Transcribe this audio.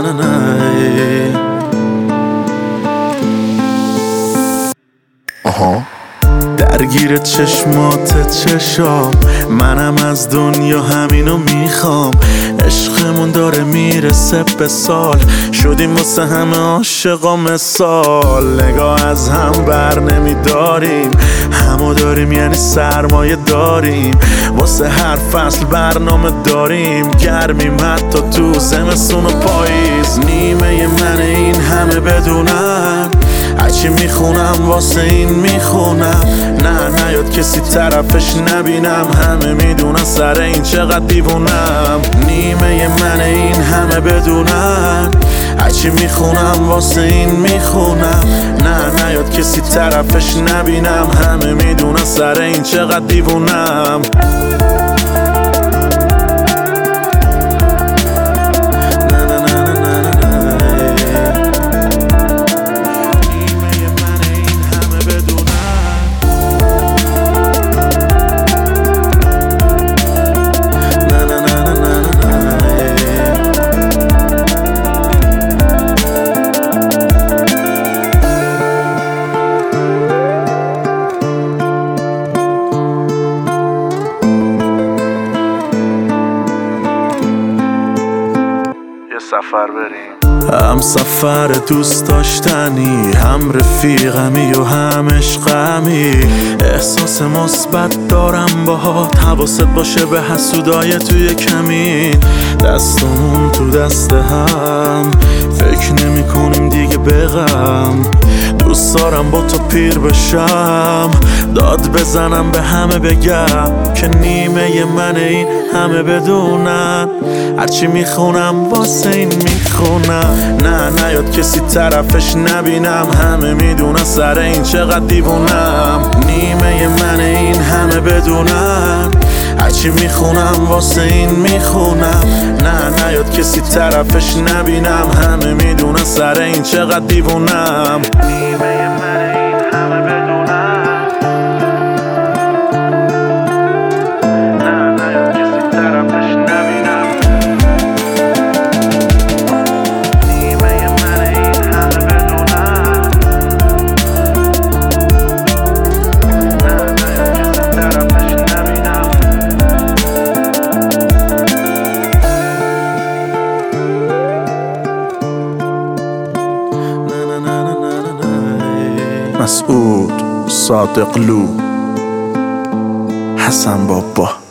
درگیر چشمات چشام، منم از دنیا همینو میخوام. عشقمون داره میرسه به سال، شدیم واسه همه عاشقا مثال. نگاه از هم بر نمیداریم، همو داریم یعنی سرمایه داریم. واسه هر فصل برنامه داریم، گرمیم حتی تو زمستون و پاییز. نیمه من این همه بدونن، هرچی میخونم واسه این میخونم. نه نیاد کسی طرفش نبینم، همه میدونن سر این چقدر دیوونم. نیمه من این همه بدونن، هرچی میخونم واسه این میخونم. نه نیاد کسی طرفش نبینم، همه میدونن سر این چقدر دیوونم. سفر بریم، هم سفر دوست داشتنی، هم رفیقمی و هم عشقمی. احساس مثبت دارم باهات، حواست باشه به حسودای توی کمین. دستمون تو دست هم، فکر نمی کنیم دیگه به غم. دوست دارم با تو پیر بشم، داد بزنم به همه بگم که نیمه من این همه بدونن. هرچی میخونم واسه این میخونم. نه نیاد کسی طرفش نبینم، همه میدونن سر این چقدر دیوونم. نیمه من این همه بدونن، هرچی میخونم واسه این میخونم. نه نیاد کسی طرفش نبینم، همه میدونن سر این چقدر دیوونم. نیمه من این همه بدونن، نه نیاد کسی طرفش نبینم. نیمه من این همه بدونن، نه نیاد کسی طرفش نبینم. مسعود صادقلو، حسن بابا.